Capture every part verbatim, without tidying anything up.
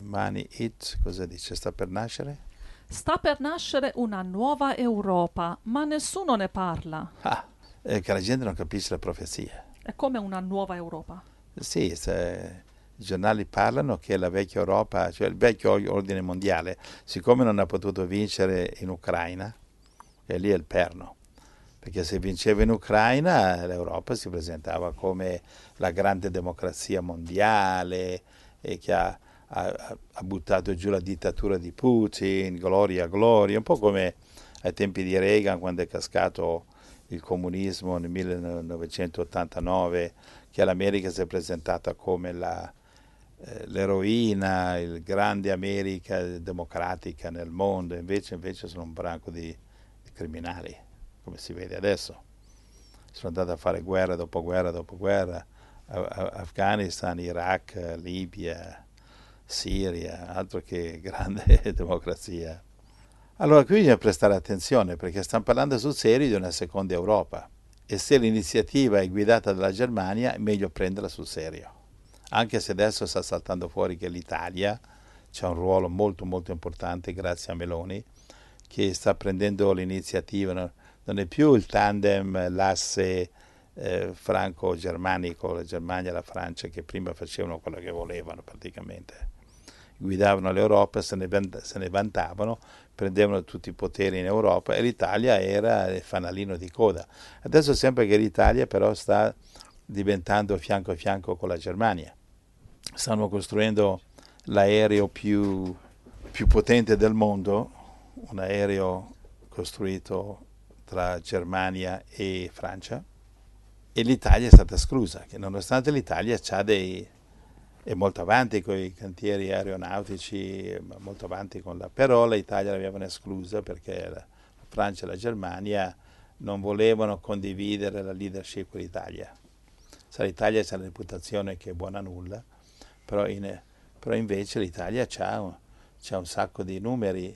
Money It, cosa dice? Sta per nascere? Sta per nascere una nuova Europa, ma nessuno ne parla. Ah, è che la gente non capisce le profezie. È come una nuova Europa. Sì, se- i giornali parlano che la vecchia Europa, cioè il vecchio ordine mondiale, siccome non ha potuto vincere in Ucraina, e lì è il perno, perché se vinceva in Ucraina l'Europa si presentava come la grande democrazia mondiale e che ha, ha- ha buttato giù la dittatura di Putin, gloria, gloria, un po' come ai tempi di Reagan quando è cascato il comunismo nel millenovecentottantanove, che l'America si è presentata come la, eh, l'eroina, il grande America democratica nel mondo, invece, invece sono un branco di, di criminali, come si vede adesso. Sono andati a fare guerra dopo guerra dopo guerra, a- a- Afghanistan, Iraq, Libia, Siria, altro che grande democrazia. Allora qui bisogna prestare attenzione perché stiamo parlando sul serio di una seconda Europa e se l'iniziativa è guidata dalla Germania è meglio prenderla sul serio. Anche se adesso sta saltando fuori che l'Italia c'è un ruolo molto molto importante grazie a Meloni che sta prendendo l'iniziativa, no? Non è più il tandem, l'asse eh, franco-germanico, la Germania e la Francia che prima facevano quello che volevano praticamente. Guidavano l'Europa, se ne, vant- se ne vantavano, prendevano tutti i poteri in Europa e l'Italia era il fanalino di coda. Adesso sembra che l'Italia però sta diventando fianco a fianco con la Germania. Stanno costruendo l'aereo più, più potente del mondo, un aereo costruito tra Germania e Francia, e l'Italia è stata esclusa, che nonostante l'Italia c'ha dei, è molto avanti con i cantieri aeronautici, molto avanti con la, però l'Italia l'avevano esclusa perché la Francia e la Germania non volevano condividere la leadership con l'Italia. Se l'Italia ha la reputazione che è buona a nulla, però, in, però invece l'Italia ha un, un sacco di numeri,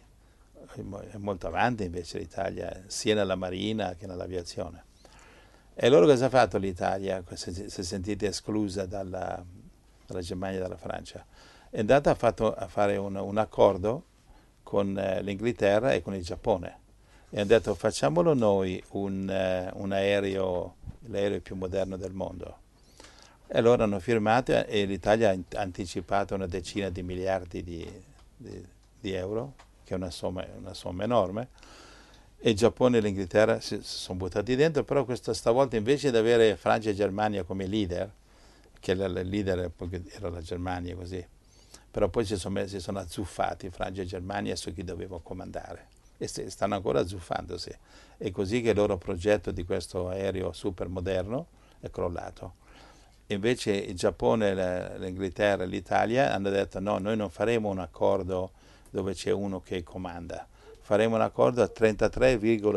è molto avanti invece l'Italia, sia nella marina che nell'aviazione. E allora cosa ha fatto l'Italia, se si è sentita esclusa dalla, dalla Germania e dalla Francia? È andata a, fatto, a fare un, un accordo con eh, l'Inghilterra e con il Giappone e hanno detto facciamolo noi un, eh, un aereo, l'aereo più moderno del mondo. E allora hanno firmato e l'Italia ha anticipato una decina di miliardi di, di, di euro, che è una somma, una somma enorme, e il Giappone e l'Inghilterra si, si sono buttati dentro, però questa stavolta invece di avere Francia e Germania come leader, che il leader era la Germania così, però poi si sono, si sono azzuffati Francia e Germania su chi doveva comandare e stanno ancora azzuffandosi. È così che il loro progetto di questo aereo super moderno è crollato. Invece il Giappone, l'Inghilterra e l'Italia hanno detto no, noi non faremo un accordo dove c'è uno che comanda, faremo un accordo a trentatré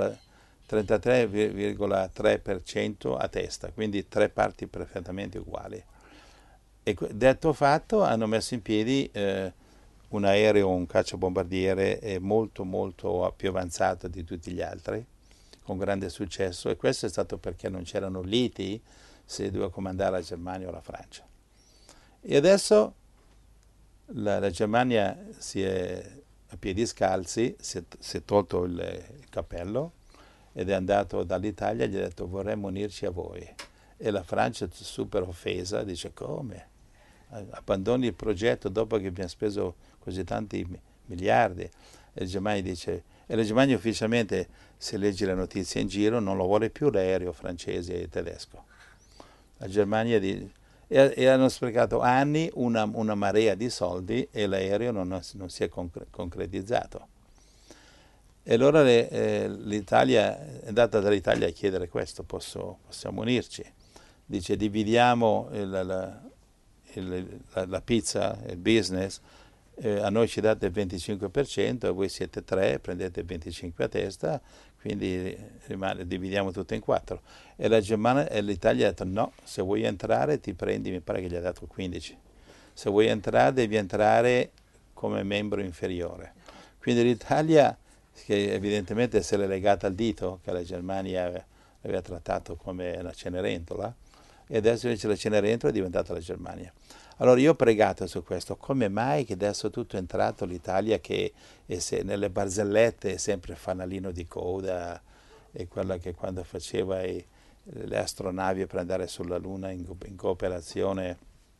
virgola tre per cento a testa, quindi tre parti perfettamente uguali. E detto fatto hanno messo in piedi eh, un aereo, un cacciabombardiere eh, molto molto più avanzato di tutti gli altri, con grande successo, e questo è stato perché non c'erano liti se doveva comandare la Germania o la Francia. E adesso la, la Germania si è a piedi scalzi, si è, si è tolto il, il cappello ed è andato dall'Italia e gli ha detto vorremmo unirci a voi. E la Francia, super offesa, dice come? Abbandoni il progetto dopo che abbiamo speso così tanti miliardi. E la Germania dice, e la Germania ufficialmente, se leggi le notizie in giro, non lo vuole più l'aereo francese e tedesco. La Germania di, e, e hanno sprecato anni una, una marea di soldi e l'aereo non, non si è concre, concretizzato. E allora le, eh, l'Italia è andata dall'Italia a chiedere questo, posso, possiamo unirci. Dice dividiamo il, la, il, la, la pizza, il business, eh, a noi ci date il venticinque per cento e voi siete tre, prendete il venticinque per cento a testa, quindi rimane, dividiamo tutto in quattro. E la Germania e l'Italia ha detto no, se vuoi entrare ti prendi, mi pare che gli ha dato quindici. Se vuoi entrare devi entrare come membro inferiore. Quindi l'Italia, che evidentemente se l'è legata al dito, che la Germania aveva, aveva trattato come una Cenerentola, e adesso invece la Cenerentola è diventata la Germania. Allora io ho pregato su questo, come mai che adesso tutto è entrato l'Italia che è se- nelle barzellette è sempre fanalino di coda, è quella che quando faceva i- le astronavi per andare sulla Luna in, co- in cooperazione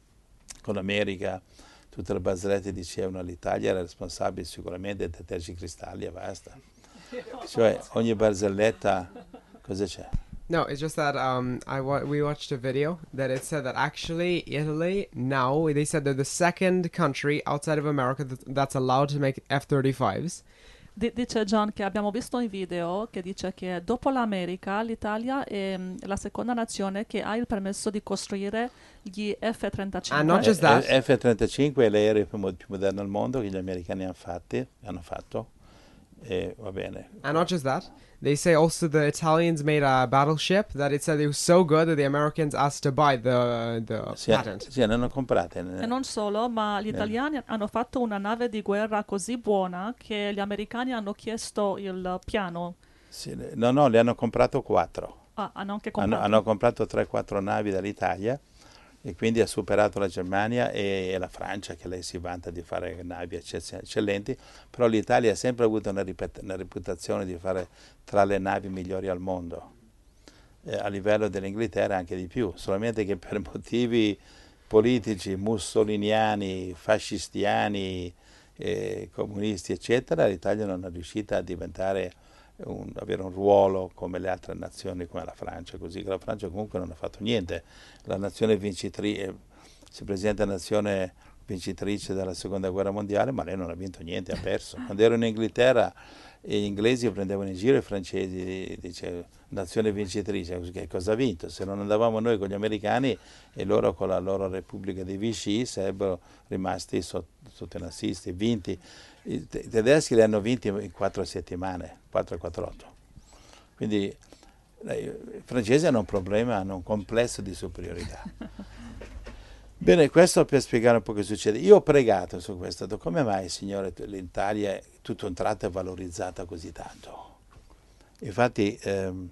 con l'America, tutte le barzellette dicevano l'Italia era responsabile sicuramente dei tergicristalli e basta. Cioè ogni barzelletta, cosa c'è? No, it's just that um, I wa- we watched a video that it said that actually Italy now they said they're the second country outside of America that, that's allowed to make F thirty-fives. Di- dice John che abbiamo visto in video che dice che dopo l'America l'Italia è mm, la seconda nazione che ha il permesso di costruire gli F trentacinque. And not just Eh, that. eh, F trentacinque è l'aereo più, mo- più moderno al mondo che gli americani hanno, fatti, hanno fatto. E va bene. And not just that. They say also the Italians made a battleship that it said it was so good that the Americans asked to buy the the Sì, patent. sì, ne hanno comprate. E non solo, ma gli italiani hanno fatto una nave di guerra così buona che gli americani hanno chiesto il piano. Sì, no, no, le hanno comprato quattro. Ah, hanno anche Hanno, comprato. hanno comprato tre quattro navi dall'Italia e quindi ha superato la Germania e, e la Francia, che lei si vanta di fare navi eccezio- eccellenti, però l'Italia ha sempre avuto una, ripet- una reputazione di fare tra le navi migliori al mondo, eh, a livello dell'Inghilterra anche di più, solamente che per motivi politici, mussoliniani, fascistiani, eh, comunisti, eccetera, l'Italia non è riuscita a diventare un- avere un ruolo come le altre nazioni, come la Francia, così che la Francia comunque non ha fatto niente. La nazione vincitrice, si presenta nazione vincitrice della seconda guerra mondiale, ma lei non ha vinto niente, ha perso. Quando ero in Inghilterra, gli inglesi prendevano in giro i francesi, dice nazione vincitrice, che cosa ha vinto? Se non andavamo noi con gli americani e loro con la loro Repubblica di Vichy sarebbero rimasti sotto, sotto i nazisti, vinti. I te- i tedeschi li hanno vinti in quattro settimane, quattro quattro otto. Quindi eh, i francesi hanno un problema, hanno un complesso di superiorità. Bene, questo per spiegare un po' che succede. Io ho pregato su questo, ho detto, come mai, Signore, tu- l'Italia tutto un tratto è valorizzata così tanto? Infatti ehm,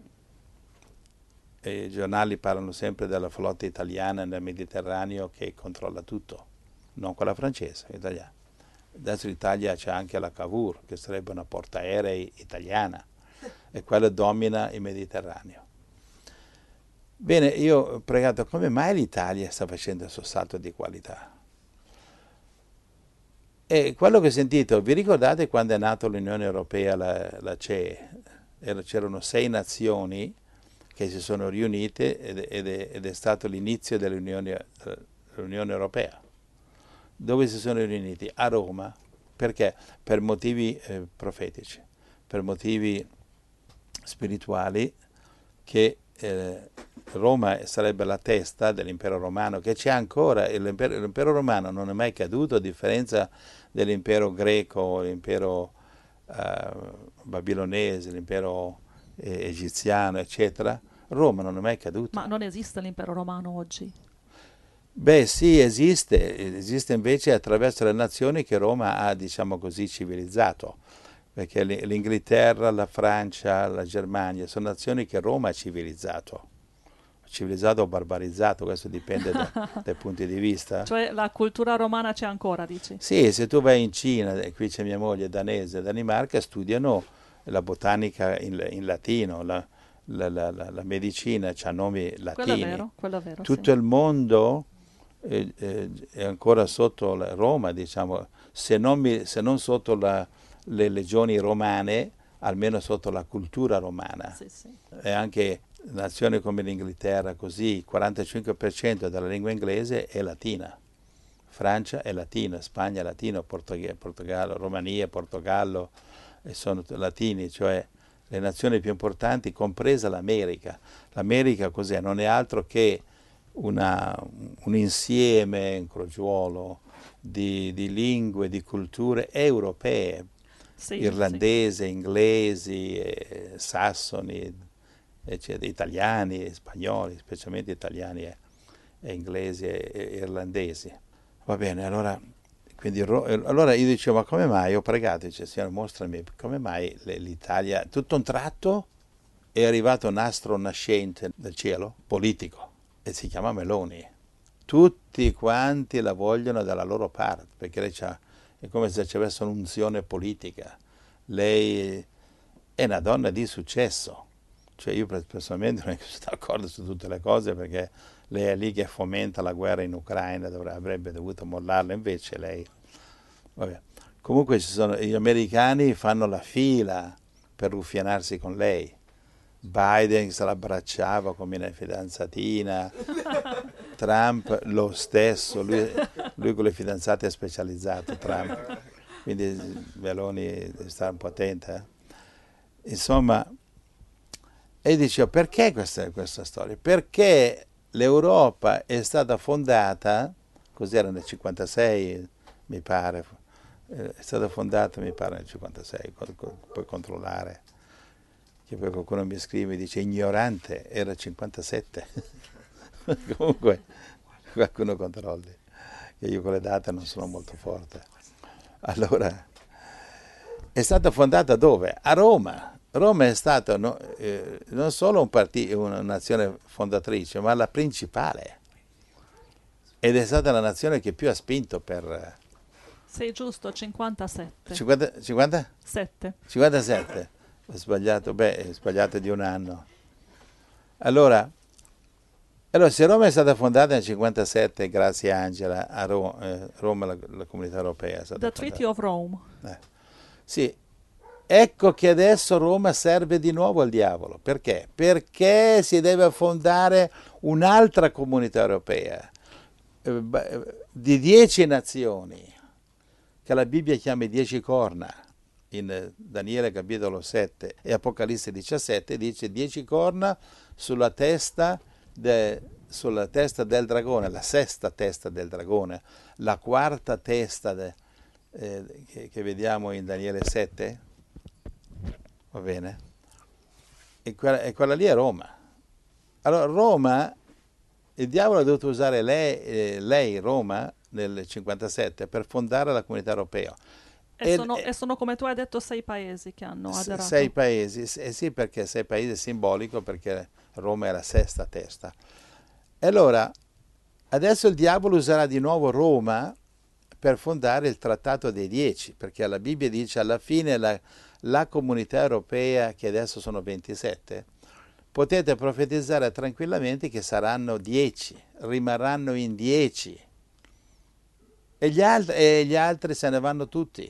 i giornali parlano sempre della flotta italiana nel Mediterraneo che controlla tutto, non quella francese, italiana. Adesso l'Italia c'è anche la Cavour, che sarebbe una portaerei italiana, e quella domina il Mediterraneo. Bene, io ho pregato come mai l'Italia sta facendo questo salto di qualità. E quello che ho sentito, vi ricordate quando è nata l'Unione Europea, la, la C E? Era- C'erano sei nazioni che si sono riunite ed, ed è, ed è stato l'inizio dell'Unione, dell'Unione Europea. Dove si sono riuniti? A Roma. Perché? Per motivi eh, profetici, per motivi spirituali, che eh, Roma sarebbe la testa dell'impero romano, che c'è ancora, e l'impero, l'impero romano non è mai caduto, a differenza dell'impero greco, l'impero eh, babilonese, l'impero eh, egiziano, eccetera. Roma non è mai caduta. Ma non esiste l'impero romano oggi. Beh, sì, esiste, esiste invece attraverso le nazioni che Roma ha, diciamo così, civilizzato, perché l'I- l'Inghilterra, la Francia, la Germania sono nazioni che Roma ha civilizzato, civilizzato o barbarizzato, questo dipende da- dai punti di vista. Cioè la cultura romana c'è ancora, dici? Sì, se tu vai in Cina, e qui c'è mia moglie danese, Danimarca, studiano la botanica in, in latino, la, la- la- la- la medicina ha nomi Quello è latini. vero, quello è vero, Tutto sì. il mondo eh, eh, è ancora sotto la Roma, diciamo, se non, mi- se non sotto la- le legioni romane, almeno sotto la cultura romana. Sì, sì. E anche nazioni come l'Inghilterra, così, il quarantacinque per cento della lingua inglese è latina. Francia è latina, Spagna è latino, Portog- Portogallo, Romania, Portogallo, e sono t- latini, cioè le nazioni più importanti, compresa l'America. L'America cos'è? Non è altro che una- un insieme, un crogiuolo di, di lingue, di culture europee, Sì, irlandese, inglesi, eh, sassoni, eccetera, italiani, spagnoli, specialmente italiani e, e inglesi e, e irlandesi. Va bene, allora, quindi, Ro- eh, allora io dicevo, ma come mai? Ho pregato, dice, Signore, mostrami, come mai le- l'Italia, tutto un tratto è arrivato un astro nascente dal cielo, politico, e si chiama Meloni. tutti quanti la vogliono dalla loro parte, perché lei c'ha, è come se ci avesse un'unzione politica. Lei è una donna di successo, cioè io personalmente non è che sono d'accordo su tutte le cose, perché lei è lì che fomenta la guerra in Ucraina, dovrebbe, avrebbe dovuto mollarla, invece lei... Vabbè. Comunque ci sono, gli americani fanno la fila per ruffianarsi con lei. Biden se l'abbracciava come una fidanzatina, Trump lo stesso, lui, lui con le fidanzate è specializzato, Trump, quindi Meloni sta un po' attenta. Eh? Insomma, e dicevo, perché questa, questa storia? Perché l'Europa è stata fondata, cos'era nel cinquantasei, mi pare, è stata fondata, mi pare, nel cinquantasei, puoi controllare, che poi qualcuno mi scrive e dice ignorante, era cinquantasette. Comunque, qualcuno controlli, che io con le date non sono molto forte. Allora, è stata fondata dove? A Roma. Roma è stata no, eh, non solo un partito, una nazione fondatrice, ma la principale. Ed è stata la nazione che più ha spinto per... Sei giusto, cinquantasette. cinquanta, cinquanta? sette. cinquantasette. Ho sbagliato, beh, ho sbagliato di un anno. Allora, allora, se Roma è stata fondata nel cinquantasette, grazie Angela, a Roma, eh, Roma la, la comunità europea è stata The fondata. Treaty of Rome. Eh. Sì, ecco che adesso Roma serve di nuovo al diavolo. Perché? Perché si deve fondare un'altra comunità europea eh, di dieci nazioni, che la Bibbia chiama i dieci corna. In Daniele capitolo sette e Apocalisse diciassette dice dieci corna sulla testa, de, sulla testa del dragone, la sesta testa del dragone, la quarta testa de, eh, che, che vediamo in Daniele sette, va bene? E quella, e quella lì è Roma. Allora Roma, il diavolo ha dovuto usare lei, eh, lei Roma, nel cinquantasette per fondare la comunità europea. E, E, sono, e sono, come tu hai detto, sei paesi che hanno aderato. Sei paesi, eh sì, perché sei paesi è simbolico, perché Roma è la sesta testa. E allora, adesso il diavolo userà di nuovo Roma per fondare il trattato dei dieci, perché la Bibbia dice alla fine la, la comunità europea, che adesso sono ventisette, potete profetizzare tranquillamente che saranno dieci, rimarranno in dieci. E gli, altri, e gli altri se ne vanno tutti.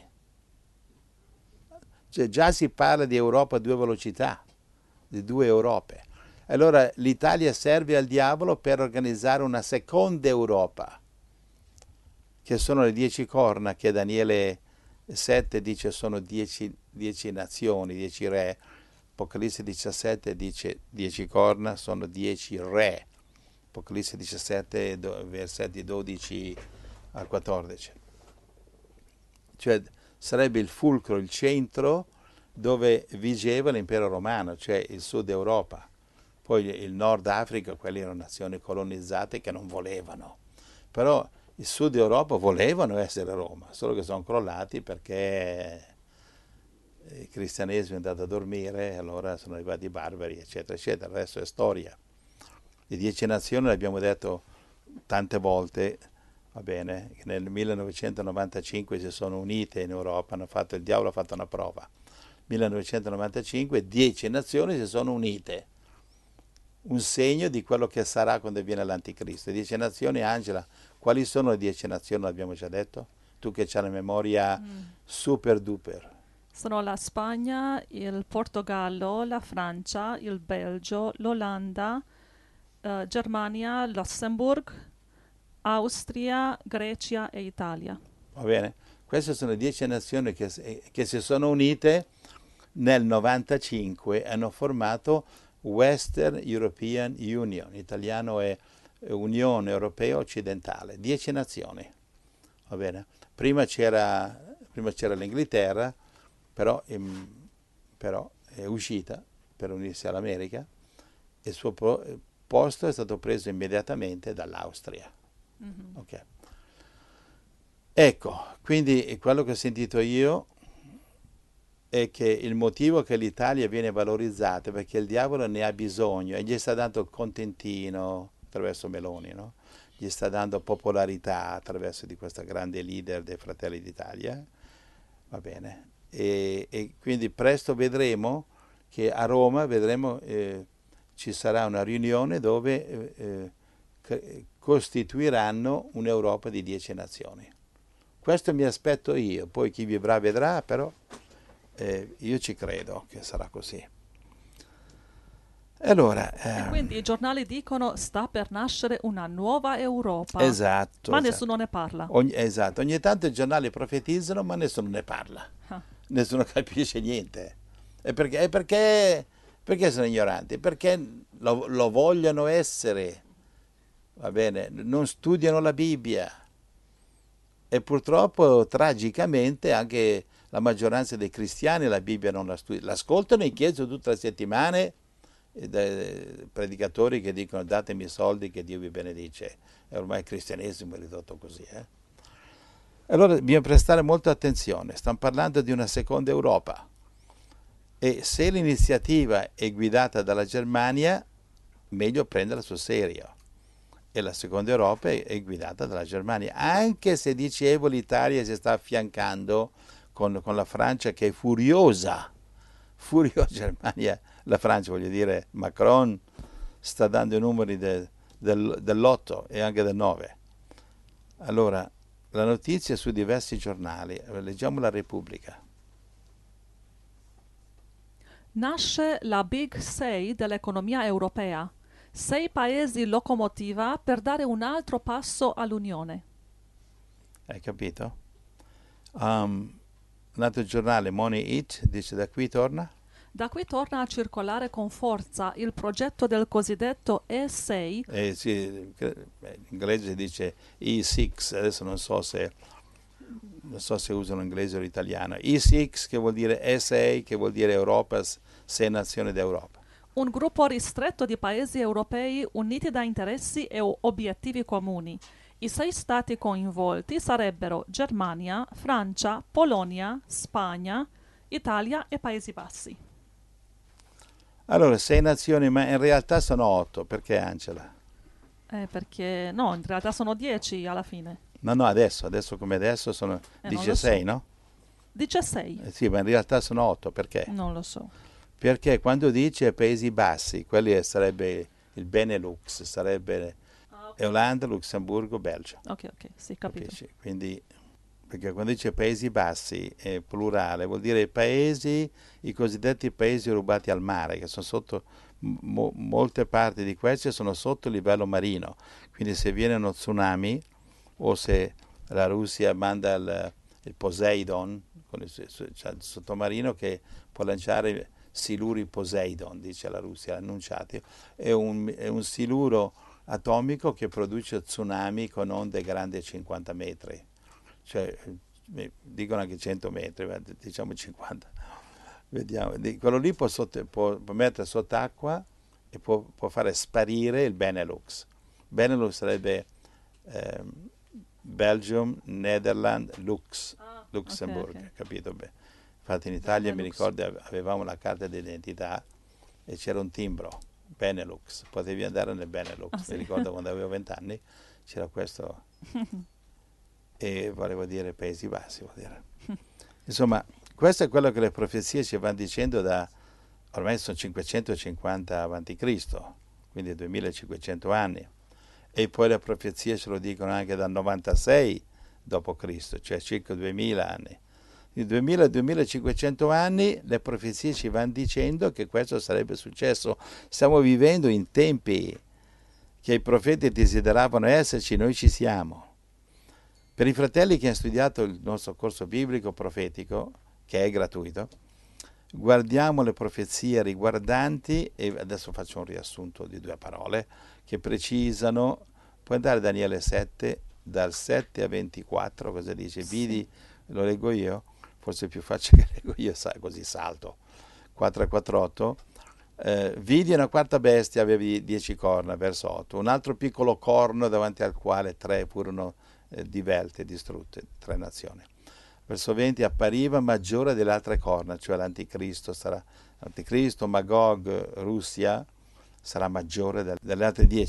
Cioè, già si parla di Europa a due velocità, di due Europe. Allora l'Italia serve al diavolo per organizzare una seconda Europa, che sono le dieci corna, che Daniele sette dice sono dieci, dieci nazioni, dieci re. Apocalisse diciassette dice dieci corna, sono dieci re. Apocalisse diciassette, versetti dodici a quattordici. Cioè sarebbe il fulcro, il centro dove vigeva l'impero romano, cioè il sud Europa. Poi il nord Africa, quelle erano nazioni colonizzate che non volevano. Però il sud Europa volevano essere Roma, solo che sono crollati perché il cristianesimo è andato a dormire e allora sono arrivati i barbari, eccetera, eccetera. Il resto è storia. Le dieci nazioni, l'abbiamo detto tante volte, va bene, che nel millenovecentonovantacinque si sono unite in Europa, hanno fatto, il diavolo ha fatto una prova. millenovecentonovantacinque, dieci nazioni si sono unite, un segno di quello che sarà quando viene l'anticristo. Dieci nazioni, Angela, quali sono le dieci nazioni, l'abbiamo già detto? Tu che c'hai la memoria mm. super duper. Sono la Spagna, il Portogallo, la Francia, il Belgio, l'Olanda, eh, Germania, Lussemburg, Austria, Grecia e Italia. Va bene? Queste sono le dieci nazioni che, che si sono unite nel novantacinque e hanno formato Western European Union, in italiano è Unione Europea Occidentale, dieci nazioni. Va bene? Prima c'era, prima c'era l'Inghilterra, però, im, però è uscita per unirsi all'America e il suo po- posto è stato preso immediatamente dall'Austria. Mm-hmm. Okay. Ecco, quindi quello che ho sentito io è che il motivo che l'Italia viene valorizzata è perché il diavolo ne ha bisogno e gli sta dando il contentino attraverso Meloni, no? gli sta dando popolarità attraverso di questa grande leader dei Fratelli d'Italia, va bene, e, e quindi presto vedremo che a Roma vedremo, eh, ci sarà una riunione dove eh, eh, costituiranno un'Europa di dieci nazioni. Questo mi aspetto io, poi chi vivrà vedrà, però eh, io ci credo che sarà così. Allora, E eh, quindi i giornali dicono sta per nascere una nuova Europa. esatto, Ma esatto. nessuno ne parla. Ogni, esatto, ogni tanto i giornali profetizzano, ma nessuno ne parla, Ah. nessuno capisce niente. E perché, e perché, perché sono ignoranti? Perché lo, lo vogliono essere, va bene? Non studiano la Bibbia. E purtroppo, tragicamente, anche la maggioranza dei cristiani la Bibbia non la studiano. L'ascoltano in chiesa tutte le settimane, e dai predicatori che dicono datemi i soldi che Dio vi benedice. E ormai il cristianesimo è ridotto così. Eh? Allora bisogna prestare molta attenzione. Stiamo parlando di una seconda Europa. E se l'iniziativa è guidata dalla Germania, meglio prenderla sul serio. E la seconda Europa è, è guidata dalla Germania. Anche se dicevo l'Italia si sta affiancando con, con la Francia che è furiosa. Furiosa Germania. La Francia, voglio dire, Macron sta dando i numeri de, del, dell'otto e anche del nove. Allora, la notizia su diversi giornali, leggiamo la Repubblica. Nasce la Big Sei dell'economia europea. Sei paesi locomotiva per dare un altro passo all'Unione. Hai capito? Um, un altro giornale, Money It, dice da qui torna. Da qui torna a circolare con forza il progetto del cosiddetto E sei. Eh, sì, in inglese si dice E sei, adesso non so se non so se usano inglese o l'italiano. E sei che vuol dire E sei, che vuol dire Europa, sei nazioni d'Europa. Un gruppo ristretto di paesi europei uniti da interessi e obiettivi comuni. I sei stati coinvolti sarebbero Germania, Francia, Polonia, Spagna, Italia e Paesi Bassi. Allora, sei nazioni, ma in realtà sono otto. Perché, Angela? Eh, perché no, in realtà sono dieci alla fine. No, no, adesso, adesso come adesso sono Eh, non dice lo so. sei, no? Dice sei. Eh, sì, ma in realtà sono otto. Perché? Non lo so. Perché quando dice Paesi Bassi, quelli sarebbe il Benelux, sarebbe Ah, ok. Olanda, Lussemburgo, Belgio. Ok, ok, sì, capito. Capisci? Quindi, perché quando dice Paesi Bassi è plurale, vuol dire i paesi, i cosiddetti paesi rubati al mare, che sono sotto, mo, molte parti di questi sono sotto il livello marino. Quindi se viene uno tsunami o se la Russia manda il, il Poseidon, con il, cioè il sottomarino che può lanciare siluri Poseidon, dice la Russia, annunciati, è un, è un siluro atomico che produce tsunami con onde grandi cinquanta metri, cioè dicono anche cento metri, diciamo cinquanta. Vediamo, quello lì può, sotto, può, può mettere sott'acqua e può, può fare sparire il Benelux. Benelux sarebbe eh, Belgium, Netherlands, Lux, Ah, Luxemburgo, ok, ok. capito? Beh, infatti in Italia mi Benelux. ricordo avevamo la carta d'identità e c'era un timbro, Benelux, potevi andare nel Benelux, Ah, mi sì. ricordo quando avevo vent'anni c'era questo, e volevo dire Paesi Bassi, vuol dire. Insomma, questo è quello che le profezie ci vanno dicendo da, ormai sono cinquecentocinquanta avanti Cristo, quindi duemilacinquecento anni, e poi le profezie ce lo dicono anche dal novantasei dopo Cristo, cioè circa duemila anni. Di duemila duemilacinquecento anni le profezie ci vanno dicendo che questo sarebbe successo. Stiamo vivendo in tempi che i profeti desideravano esserci, noi ci siamo. Per i fratelli che hanno studiato il nostro corso biblico profetico, che è gratuito, guardiamo le profezie riguardanti, e adesso faccio un riassunto di due parole, che precisano, puoi andare a Daniele sette, dal sette a ventiquattro, cosa dice? Sì. Vidi, lo leggo io, forse è più facile che leggo io, sai, così salto. quattro a quattro otto. Eh, vidi una quarta bestia, aveva dieci corna, verso otto, un altro piccolo corno davanti al quale tre furono eh, divelte, distrutte, tre nazioni. Verso venti, appariva maggiore delle altre corna, cioè l'anticristo sarà, l'anticristo, Magog, Russia, sarà maggiore del, delle altre dieci.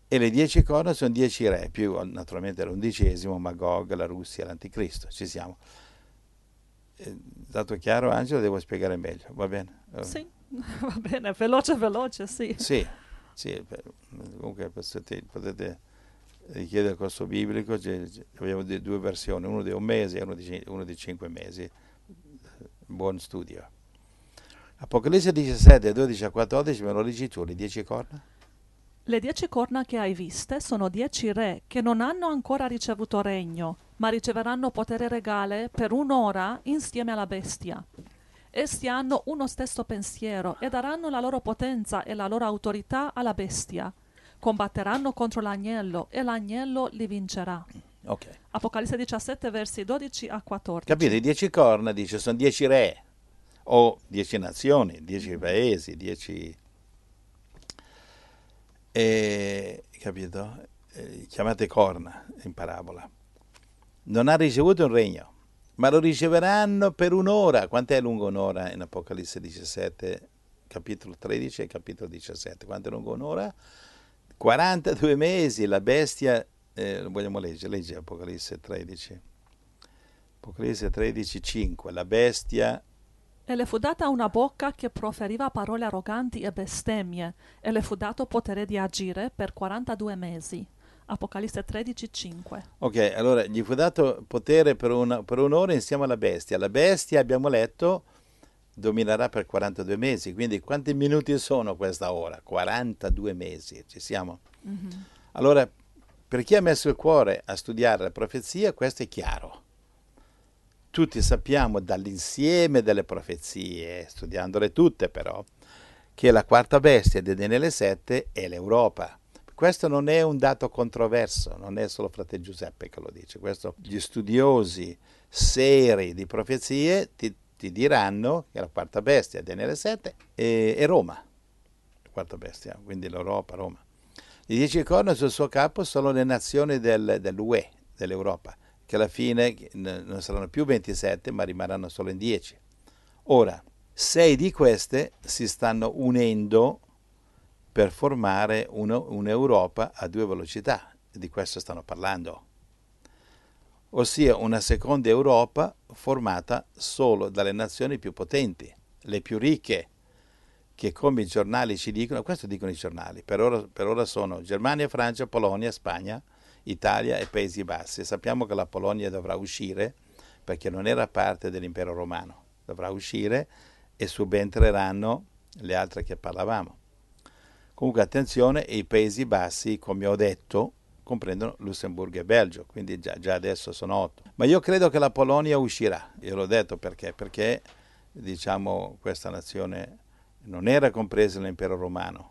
E le dieci corna sono dieci re, più naturalmente l'undicesimo, Magog, la Russia, l'anticristo. Ci siamo. È stato chiaro, Angelo? Devo spiegare meglio, va bene? Sì, va bene, veloce, veloce, sì. Sì, sì, comunque potete, potete richiedere il corso biblico, abbiamo due versioni, uno di un mese e uno di, uno di cinque mesi. Buon studio. Apocalisse diciassette, dodici a quattordici, me lo leggi tu, le dieci corna? Le dieci corna che hai viste sono dieci re che non hanno ancora ricevuto regno, ma riceveranno potere regale per un'ora insieme alla bestia. Essi hanno uno stesso pensiero e daranno la loro potenza e la loro autorità alla bestia. Combatteranno contro l'agnello e l'agnello li vincerà. Okay. Apocalisse diciassette, versi dodici a quattordici. Capite? I dieci corna, dice, sono dieci re, o dieci nazioni, dieci paesi, dieci... E, capito? Eh, chiamate corna in parabola. Non ha ricevuto un regno, ma lo riceveranno per un'ora. Quant'è lungo un'ora in Apocalisse diciassette, capitolo tredici e capitolo diciassette? Quanto è lungo un'ora? quarantadue mesi, la bestia, eh, lo vogliamo leggere, legge Apocalisse tredici. Apocalisse tredici, cinque, la bestia... E le fu data una bocca che proferiva parole arroganti e bestemmie, e le fu dato potere di agire per quarantadue mesi. Apocalisse tredici, cinque. Ok, allora gli fu dato potere per, una, per un'ora insieme alla bestia. La bestia, abbiamo letto, dominerà per quarantadue mesi. Quindi quanti minuti sono questa ora? quarantadue mesi, ci siamo? Mm-hmm. Allora, per chi ha messo il cuore a studiare la profezia, questo è chiaro. Tutti sappiamo dall'insieme delle profezie, studiandole tutte però, che la quarta bestia di Daniele sette è l'Europa. Questo non è un dato controverso, non è solo frate Giuseppe che lo dice, questo gli studiosi seri di profezie ti, ti diranno che la quarta bestia di Daniele sette è, è Roma, la quarta bestia, quindi l'Europa, Roma. I dieci corna sul suo capo sono le nazioni del, dell'U E, dell'Europa, che alla fine non saranno più ventisette, ma rimarranno solo in dieci. Ora, sei di queste si stanno unendo per formare uno, un'Europa a due velocità, di questo stanno parlando. Ossia una seconda Europa formata solo dalle nazioni più potenti, le più ricche, che come i giornali ci dicono, questo dicono i giornali, per ora, per ora sono Germania, Francia, Polonia, Spagna, Italia e Paesi Bassi. Sappiamo che la Polonia dovrà uscire perché non era parte dell'impero romano, dovrà uscire e subentreranno le altre che parlavamo. Comunque attenzione, i Paesi Bassi, come ho detto, comprendono Lussemburgo e Belgio, quindi già, già adesso sono otto. Ma io credo che la Polonia uscirà, io l'ho detto perché, perché diciamo questa nazione non era compresa nell'impero romano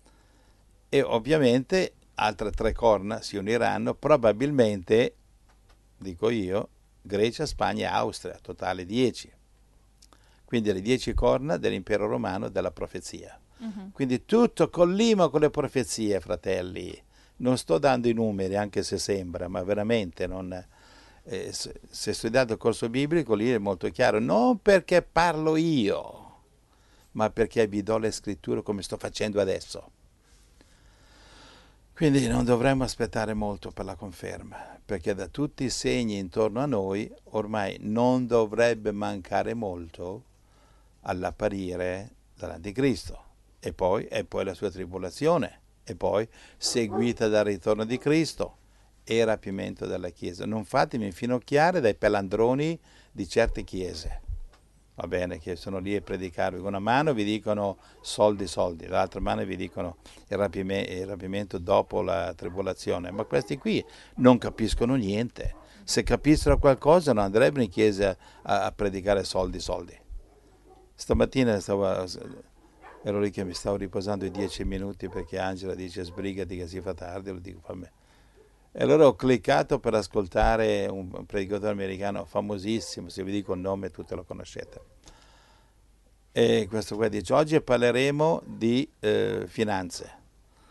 e ovviamente altre tre corna si uniranno, probabilmente, dico io, Grecia, Spagna e Austria, totale dieci. Quindi le dieci corna dell'impero romano della profezia. Uh-huh. Quindi tutto collima con le profezie, fratelli. Non sto dando i numeri, anche se sembra, ma veramente non... Eh, se, se studiate il corso biblico, lì è molto chiaro. Non perché parlo io, ma perché vi do le scritture come sto facendo adesso. Quindi non dovremmo aspettare molto per la conferma, perché da tutti i segni intorno a noi ormai non dovrebbe mancare molto all'apparire dell'Anticristo, e poi, e poi la sua tribolazione, e poi seguita dal ritorno di Cristo e il rapimento della Chiesa. Non fatemi infinocchiare dai pelandroni di certe chiese, va bene, che sono lì a predicarvi. Con una mano vi dicono soldi, soldi, dall'altra mano vi dicono il, rapime, il rapimento dopo la tribolazione. Ma questi qui non capiscono niente. Se capissero qualcosa non andrebbero in chiesa a, a predicare soldi, soldi. Stamattina stavo, ero lì che mi stavo riposando i dieci minuti perché Angela dice sbrigati che si fa tardi, lo dico per me. E allora ho cliccato per ascoltare un predicatore americano famosissimo, se vi dico il nome tutti lo conoscete. E questo qua dice, oggi parleremo di eh, finanze,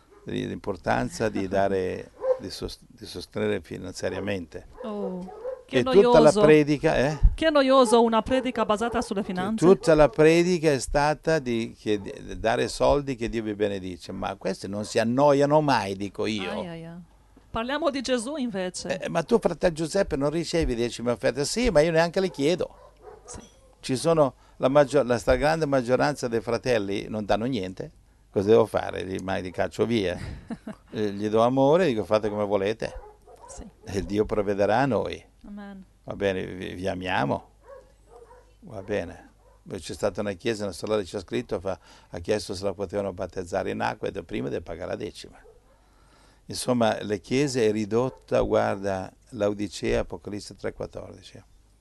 dell'importanza di dare, di, sost- di sostenere finanziariamente. Oh, Che e tutta la noioso. predica, eh? Che noioso una predica basata sulle finanze. Tutta la predica è stata di, che, di dare soldi che Dio vi benedice, ma questi non si annoiano mai, dico io. Ai, ai, ai. Parliamo di Gesù invece. Eh, ma tu, fratello Giuseppe, non ricevi decime offerte? Sì, ma io neanche le chiedo. Sì. Ci sono la, maggior, la stragrande maggioranza dei fratelli non danno niente. Cosa devo fare? Li, ma li caccio via. Eh, gli do amore, dico fate come volete. Sì. E Dio provvederà a noi. Amen. Va bene, vi, vi amiamo. Va bene. C'è stata una chiesa, una sorella ci ha scritto, fa, ha chiesto se la potevano battezzare in acqua e prima deve pagare la decima. Insomma, le chiese è ridotta, guarda, Laodicea, Apocalisse tre quattordici.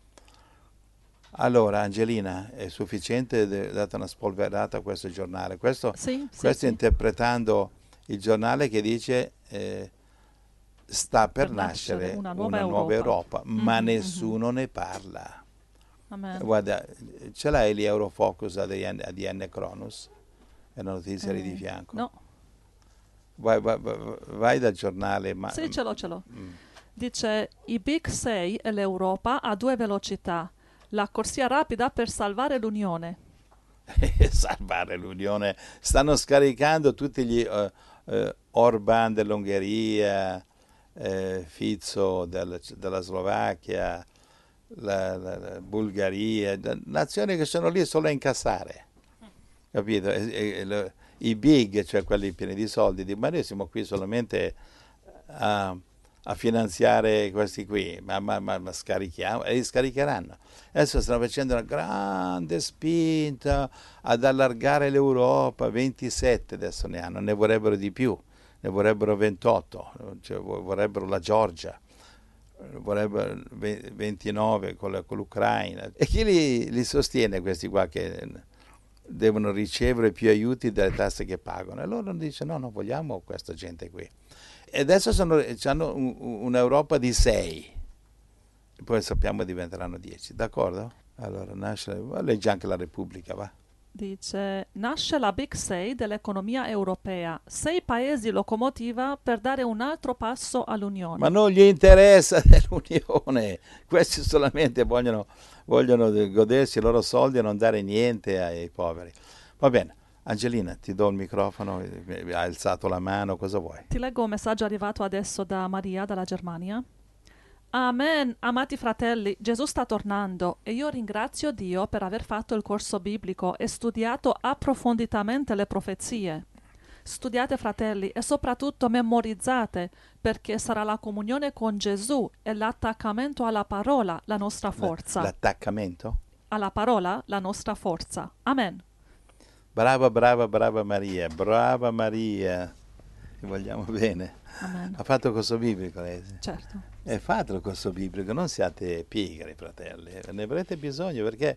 Allora, Angelina, è sufficiente date una spolverata a questo giornale. Questo, Sì, sì, questo sì. interpretando il giornale che dice eh, sta per, Per nascere, nascere una una nuova, nuova Europa, Europa. ma Mhm, nessuno ne parla. Amen. Guarda, ce l'hai lì Eurofocus di N, di N Cronus? È una notizia lì Eh, di fianco. No, Vai, vai, vai dal giornale. Ma, sì, ce l'ho, ce l'ho. mm. Dice, i Big Sei e l'Europa a due velocità. La corsia rapida per salvare l'Unione. Salvare l'Unione. Stanno scaricando tutti gli uh, uh, Orban dell'Ungheria, uh, Fico del, della Slovacchia, la, la, la Bulgaria, nazioni che sono lì solo a incassare, capito? E, e, e, i big, cioè quelli pieni di soldi, di, ma noi siamo qui solamente a, a finanziare questi qui, ma, ma, ma, ma scarichiamo, e li scaricheranno. Adesso stanno facendo una grande spinta ad allargare l'Europa, ventisette adesso ne hanno, ne vorrebbero di più, ne vorrebbero ventotto, cioè vorrebbero la Georgia, vorrebbero ventinove con, la, con l'Ucraina. E chi li, li sostiene questi qua che devono ricevere più aiuti dalle tasse che pagano? E loro dicono no, non vogliamo questa gente qui. E adesso sono, hanno un, un'Europa di sei, poi sappiamo diventeranno dieci, d'accordo? Allora nasce, leggi anche la Repubblica, va? Dice, nasce la Big Sei dell'economia europea, sei paesi locomotiva per dare un altro passo all'Unione. Ma non gli interessa dell'Unione, questi solamente vogliono, vogliono godersi i loro soldi e non dare niente ai poveri. Va bene, Angelina, ti do il microfono, hai alzato la mano, cosa vuoi? Ti leggo un messaggio arrivato adesso da Maria, dalla Germania. Amen, amati fratelli, Gesù sta tornando e io ringrazio Dio per aver fatto il corso biblico e studiato approfonditamente le profezie. Studiate, fratelli, e soprattutto memorizzate, perché sarà la comunione con Gesù e l'attaccamento alla parola la nostra forza. L'attaccamento? Alla parola la nostra forza. Amen. Brava, brava, brava Maria, brava Maria, ti vogliamo bene. Amen. Ha fatto il corso biblico lei? Certo. E fate il corso biblico, non siate pigri, fratelli, ne avrete bisogno perché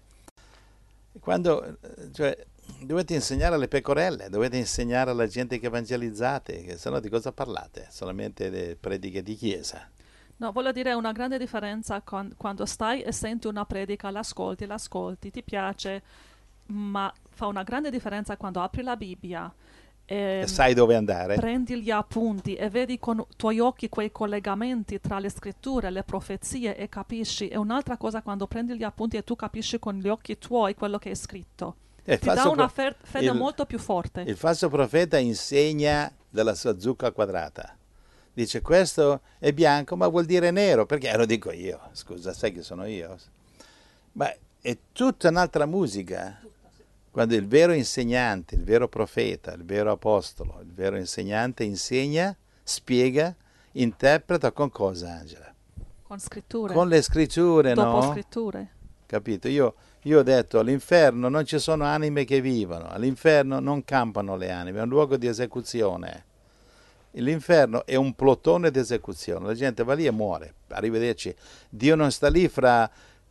quando, cioè, dovete insegnare alle pecorelle, dovete insegnare alla gente che evangelizzate, che se no di cosa parlate? Solamente le prediche di chiesa. No, voglio dire una grande differenza con, quando stai e senti una predica, l'ascolti, l'ascolti, ti piace, ma fa una grande differenza quando apri la Bibbia e, e sai dove andare. Prendi gli appunti e vedi con i tuoi occhi quei collegamenti tra le scritture, le profezie e capisci. È un'altra cosa quando prendi gli appunti e tu capisci con gli occhi tuoi quello che è scritto. E Ti dà una fe- fede il, molto più forte. Il falso profeta insegna della sua zucca quadrata. Dice questo è bianco ma vuol dire nero, perché lo dico io, scusa, sai che sono io. Ma è tutta un'altra musica. Quando il vero insegnante, il vero profeta, il vero apostolo, il vero insegnante insegna, spiega, interpreta con cosa, Angela? Con scritture. Con le scritture, Dopo no? scritture. Capito? Io, io ho detto, all'inferno non ci sono anime che vivono, all'inferno non campano le anime, è un luogo di esecuzione. L'inferno è un plotone di esecuzione, la gente va lì e muore, arrivederci. Dio non sta lì fra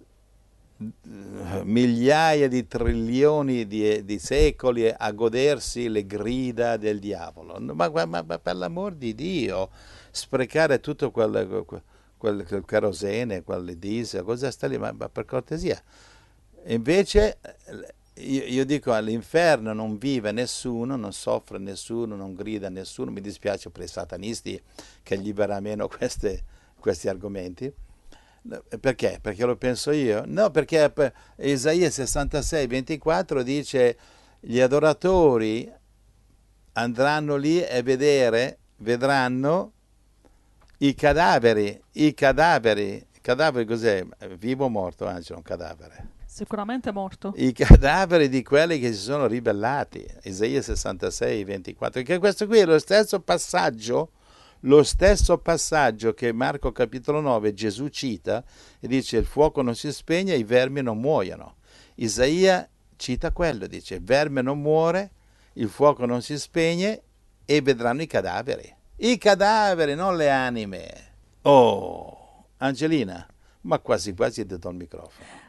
migliaia di trilioni di, di secoli a godersi le grida del diavolo. Ma, ma, ma per l'amor di Dio, sprecare tutto quel, quel, quel kerosene, quel diesel, cosa sta lì? Ma, ma per cortesia. Invece io, io dico all'inferno non vive nessuno, non soffre nessuno, non grida nessuno. Mi dispiace per i satanisti che gli verrà meno queste, questi argomenti. Perché? Perché lo penso io? No, perché per- Isaia sessantasei ventiquattro dice gli adoratori andranno lì e vedere, vedranno i cadaveri, i cadaveri, cadaveri cos'è? Vivo o morto? Anzi, un cadavere. Sicuramente morto. I cadaveri di quelli che si sono ribellati. Isaia sessantasei ventiquattro. Che questo qui è lo stesso passaggio, lo stesso passaggio che Marco capitolo nove Gesù cita e dice il fuoco non si spegne, i vermi non muoiono. Isaia cita quello, dice il verme non muore, il fuoco non si spegne e vedranno i cadaveri. I cadaveri, non le anime. Oh, Angelina, ma quasi quasi ti do il microfono.